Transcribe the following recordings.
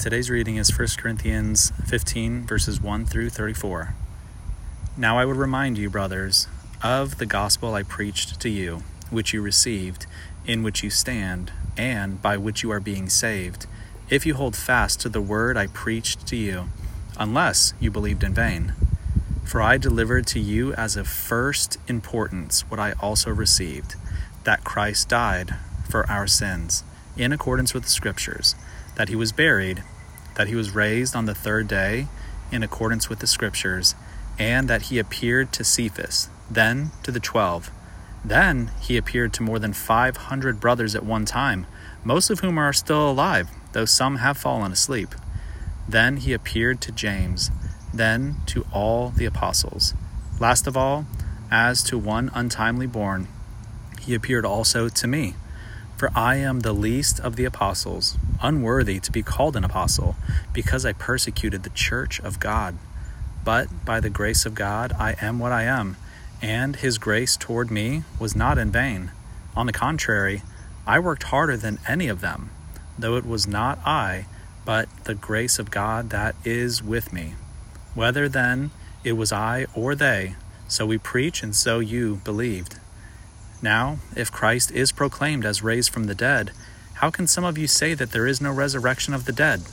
Today's reading is 1 Corinthians 15, verses 1 through 34. Now I would remind you, brothers, of the gospel I preached to you, which you received, in which you stand, and by which you are being saved, if you hold fast to the word I preached to you, unless you believed in vain. For I delivered to you as of first importance what I also received, that Christ died for our sins, in accordance with the Scriptures, that he was buried, that he was raised on the third day, in accordance with the Scriptures, and that he appeared to Cephas, then to the 12. Then he appeared to more than 500 brothers at one time, most of whom are still alive, though some have fallen asleep. Then he appeared to James, then to all the apostles. Last of all, as to one untimely born, he appeared also to me. For I am the least of the apostles, unworthy to be called an apostle, because I persecuted the church of God. But by the grace of God I am what I am, and his grace toward me was not in vain. On the contrary, I worked harder than any of them, though it was not I, but the grace of God that is with me. Whether then it was I or they, so we preach and so you believed. Now, if Christ is proclaimed as raised from the dead, how can some of you say that there is no resurrection of the dead?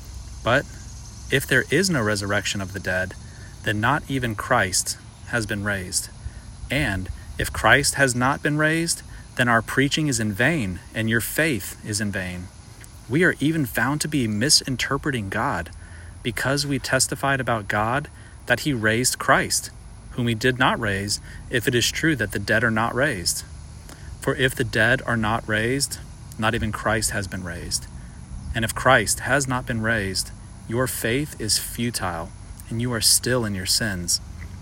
But if there is no resurrection of the dead, then not even Christ has been raised. And if Christ has not been raised, then our preaching is in vain, and your faith is in vain. We are even found to be misinterpreting God, because we testified about God that he raised Christ, whom he did not raise, if it is true that the dead are not raised. For if the dead are not raised, not even Christ has been raised. And if Christ has not been raised, your faith is futile, and you are still in your sins.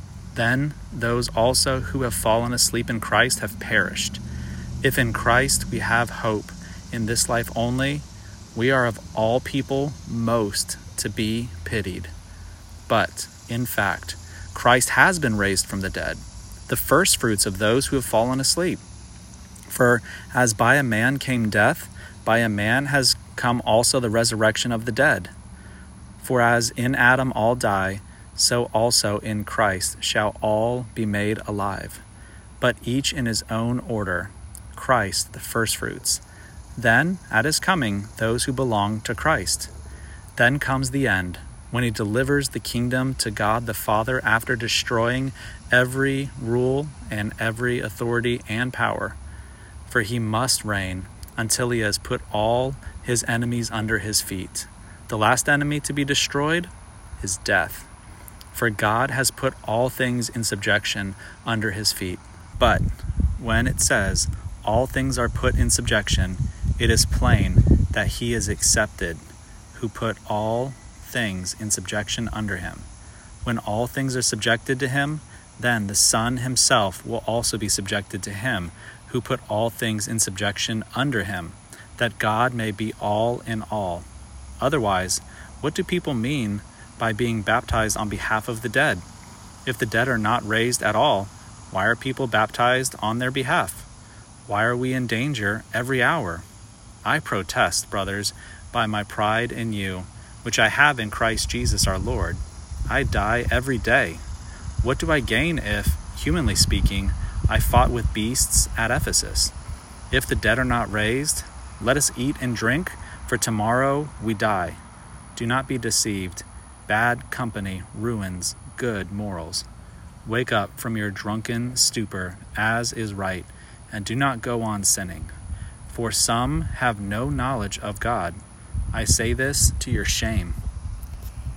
Then those also who have fallen asleep in Christ have perished. If in Christ we have hope in this life only, we are of all people most to be pitied. But, in fact, Christ has been raised from the dead, the firstfruits of those who have fallen asleep. For as by a man came death, by a man has come also the resurrection of the dead. For as in Adam all die, so also in Christ shall all be made alive, but each in his own order, Christ the firstfruits. Then, at his coming, those who belong to Christ. Then comes the end, when he delivers the kingdom to God the Father after destroying every rule and every authority and power. For he must reign until he has put all his enemies under his feet. The last enemy to be destroyed is death. For God has put all things in subjection under his feet. But when it says, all things are put in subjection, it is plain that he is accepted, who put all things in subjection under him. When all things are subjected to him, then the Son himself will also be subjected to him, who put all things in subjection under him, that God may be all in all. Otherwise, what do people mean by being baptized on behalf of the dead? If the dead are not raised at all, why are people baptized on their behalf? Why are we in danger every hour? I protest, brothers, by my pride in you, which I have in Christ Jesus our Lord. I die every day. What do I gain if, humanly speaking, I fought with beasts at Ephesus? If the dead are not raised, let us eat and drink, for tomorrow we die. Do not be deceived. Bad company ruins good morals. Wake up from your drunken stupor, as is right, and do not go on sinning. For some have no knowledge of God. I say this to your shame.